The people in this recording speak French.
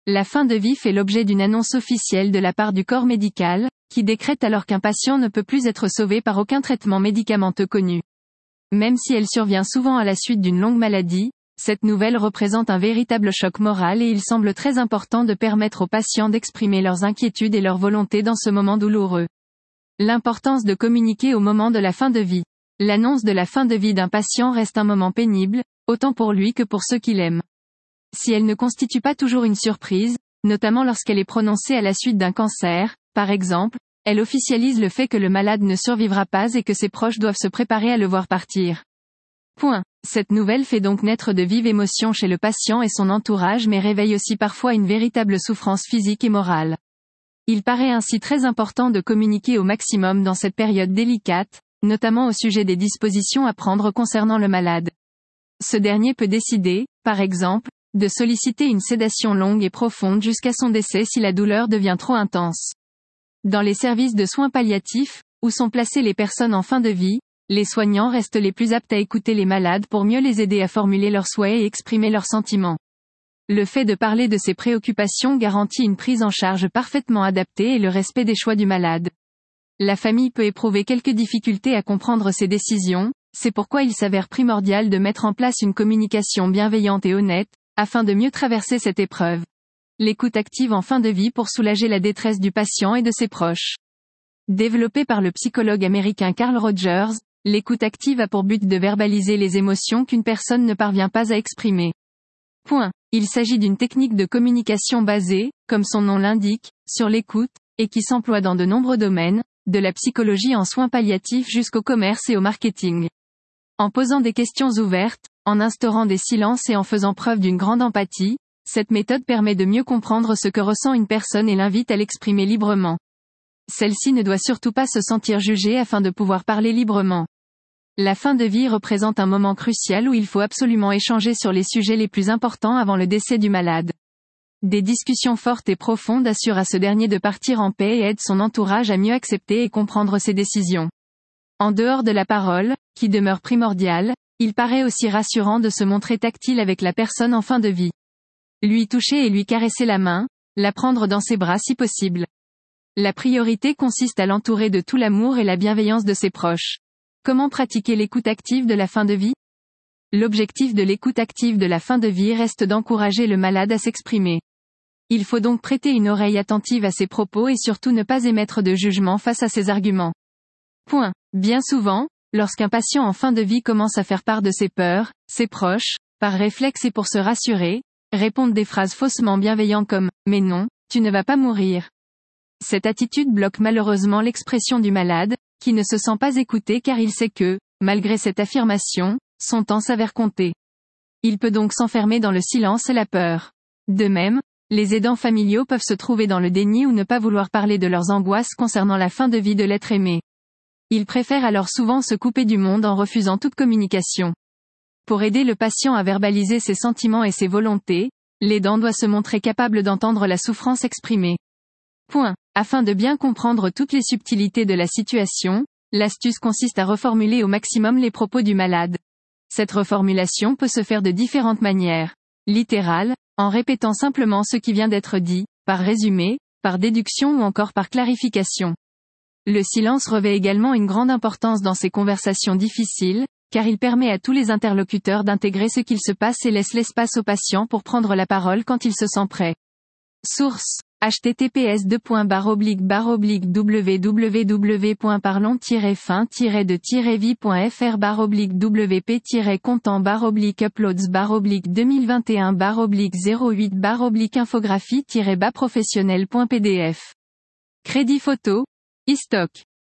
La fin de vie fait l'objet d'une annonce officielle de la part du corps médical, qui décrète alors qu'un patient ne peut plus être sauvé par aucun traitement médicamenteux connu. Même si elle survient souvent à la suite d'une longue maladie, cette nouvelle représente un véritable choc moral et il semble très important de permettre aux patients d'exprimer leurs inquiétudes et leur volonté dans ce moment douloureux. L'importance de communiquer au moment de la fin de vie. L'annonce de la fin de vie d'un patient reste un moment pénible, autant pour lui que pour ceux qui l'aiment. Si elle ne constitue pas toujours une surprise, notamment lorsqu'elle est prononcée à la suite d'un cancer, par exemple, elle officialise le fait que le malade ne survivra pas et que ses proches doivent se préparer à le voir partir. Cette nouvelle fait donc naître de vives émotions chez le patient et son entourage mais réveille aussi parfois une véritable souffrance physique et morale. Il paraît ainsi très important de communiquer au maximum dans cette période délicate, notamment au sujet des dispositions à prendre concernant le malade. Ce dernier peut décider, par exemple, de solliciter une sédation longue et profonde jusqu'à son décès si la douleur devient trop intense. Dans les services de soins palliatifs, où sont placées les personnes en fin de vie, les soignants restent les plus aptes à écouter les malades pour mieux les aider à formuler leurs souhaits et exprimer leurs sentiments. Le fait de parler de ses préoccupations garantit une prise en charge parfaitement adaptée et le respect des choix du malade. La famille peut éprouver quelques difficultés à comprendre ces décisions, c'est pourquoi il s'avère primordial de mettre en place une communication bienveillante et honnête, afin de mieux traverser cette épreuve. L'écoute active en fin de vie pour soulager la détresse du patient et de ses proches. Développée par le psychologue américain Carl Rogers, l'écoute active a pour but de verbaliser les émotions qu'une personne ne parvient pas à exprimer. Il s'agit d'une technique de communication basée, comme son nom l'indique, sur l'écoute, et qui s'emploie dans de nombreux domaines, de la psychologie en soins palliatifs jusqu'au commerce et au marketing. En posant des questions ouvertes, en instaurant des silences et en faisant preuve d'une grande empathie, cette méthode permet de mieux comprendre ce que ressent une personne et l'invite à l'exprimer librement. Celle-ci ne doit surtout pas se sentir jugée afin de pouvoir parler librement. La fin de vie représente un moment crucial où il faut absolument échanger sur les sujets les plus importants avant le décès du malade. Des discussions fortes et profondes assurent à ce dernier de partir en paix et aident son entourage à mieux accepter et comprendre ses décisions. En dehors de la parole, qui demeure primordiale, il paraît aussi rassurant de se montrer tactile avec la personne en fin de vie. Lui toucher et lui caresser la main, la prendre dans ses bras si possible. La priorité consiste à l'entourer de tout l'amour et la bienveillance de ses proches. Comment pratiquer l'écoute active de la fin de vie ? L'objectif de l'écoute active de la fin de vie reste d'encourager le malade à s'exprimer. Il faut donc prêter une oreille attentive à ses propos et surtout ne pas émettre de jugement face à ses arguments. Bien souvent, lorsqu'un patient en fin de vie commence à faire part de ses peurs, ses proches, par réflexe et pour se rassurer, répondent des phrases faussement bienveillantes comme « Mais non, tu ne vas pas mourir ». Cette attitude bloque malheureusement l'expression du malade, qui ne se sent pas écouté car il sait que, malgré cette affirmation, son temps s'avère compté. Il peut donc s'enfermer dans le silence et la peur. De même, les aidants familiaux peuvent se trouver dans le déni ou ne pas vouloir parler de leurs angoisses concernant la fin de vie de l'être aimé. Ils préfèrent alors souvent se couper du monde en refusant toute communication. Pour aider le patient à verbaliser ses sentiments et ses volontés, l'aidant doit se montrer capable d'entendre la souffrance exprimée. Afin de bien comprendre toutes les subtilités de la situation, l'astuce consiste à reformuler au maximum les propos du malade. Cette reformulation peut se faire de différentes manières. Littérale, en répétant simplement ce qui vient d'être dit, par résumé, par déduction ou encore par clarification. Le silence revêt également une grande importance dans ces conversations difficiles, car il permet à tous les interlocuteurs d'intégrer ce qu'il se passe et laisse l'espace au patient pour prendre la parole quand il se sent prêt. Source https://www.parlons-fin-de-vie.fr/uploads/2021-08-08-infographie-bas-professionnel.pdf. Crédit photo, e-stock.